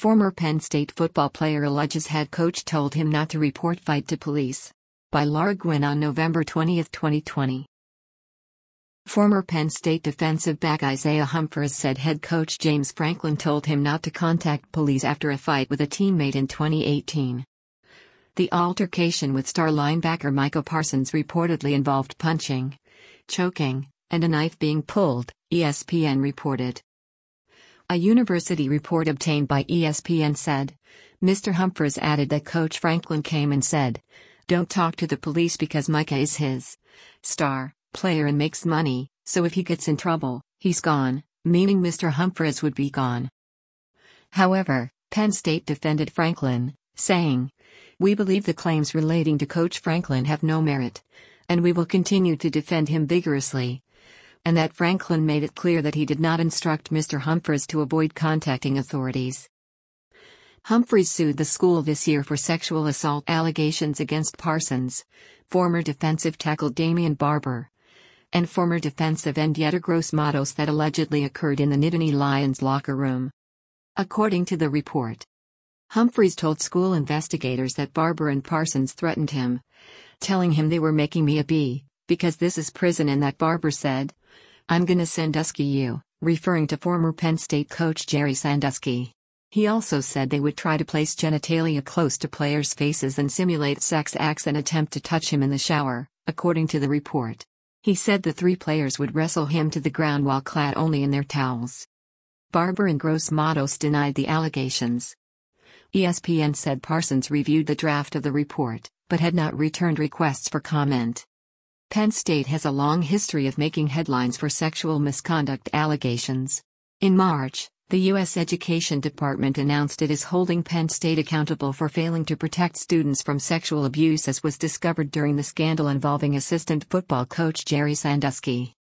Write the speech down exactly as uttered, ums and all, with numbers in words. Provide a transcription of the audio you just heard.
Former Penn State football player alleges head coach told him not to report fight to police. By Laura Gwynn on November twentieth, twenty twenty. Former Penn State defensive back Isaiah Humphries said head coach James Franklin told him not to contact police after a fight with a teammate in twenty eighteen. The altercation with star linebacker Micah Parsons reportedly involved punching, choking, and a knife being pulled, E S P N reported. A university report obtained by E S P N said, Mister Humphries added that Coach Franklin came and said, "Don't talk to the police because Micah is his star player and makes money, so if he gets in trouble, he's gone," meaning Mister Humphries would be gone. However, Penn State defended Franklin, saying, "We believe the claims relating to Coach Franklin have no merit, and we will continue to defend him vigorously," and that Franklin made it clear that he did not instruct Mister Humphries to avoid contacting authorities. Humphries sued the school this year for sexual assault allegations against Parsons, former defensive tackle Damian Barber, and former defensive end Yetur Gross-Matos that allegedly occurred in the Nittany Lions locker room. According to the report, Humphries told school investigators that Barber and Parsons threatened him, telling him they were making me a B, because this is prison, and that Barber said, "I'm gonna Sandusky you," referring to former Penn State coach Jerry Sandusky. He also said they would try to place genitalia close to players' faces and simulate sex acts and attempt to touch him in the shower, according to the report. He said the three players would wrestle him to the ground while clad only in their towels. Barber and Gross-Matos denied the allegations. E S P N said Parsons reviewed the draft of the report, but had not returned requests for comment. Penn State has a long history of making headlines for sexual misconduct allegations. In March, the U S Education Department announced it is holding Penn State accountable for failing to protect students from sexual abuse, as was discovered during the scandal involving assistant football coach Jerry Sandusky.